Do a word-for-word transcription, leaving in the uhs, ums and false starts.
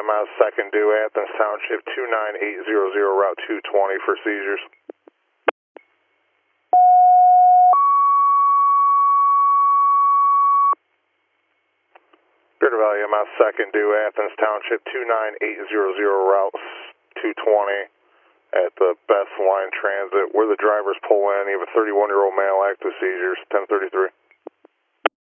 M S second due, Athens Township two nine eight zero zero, Route two twenty for seizures. Bearded Valley M S second due, Athens Township two nine eight zero zero, Route two twenty at the Best Line Transit, where the drivers pull in. You have a thirty-one-year-old male, active seizures, ten thirty-three.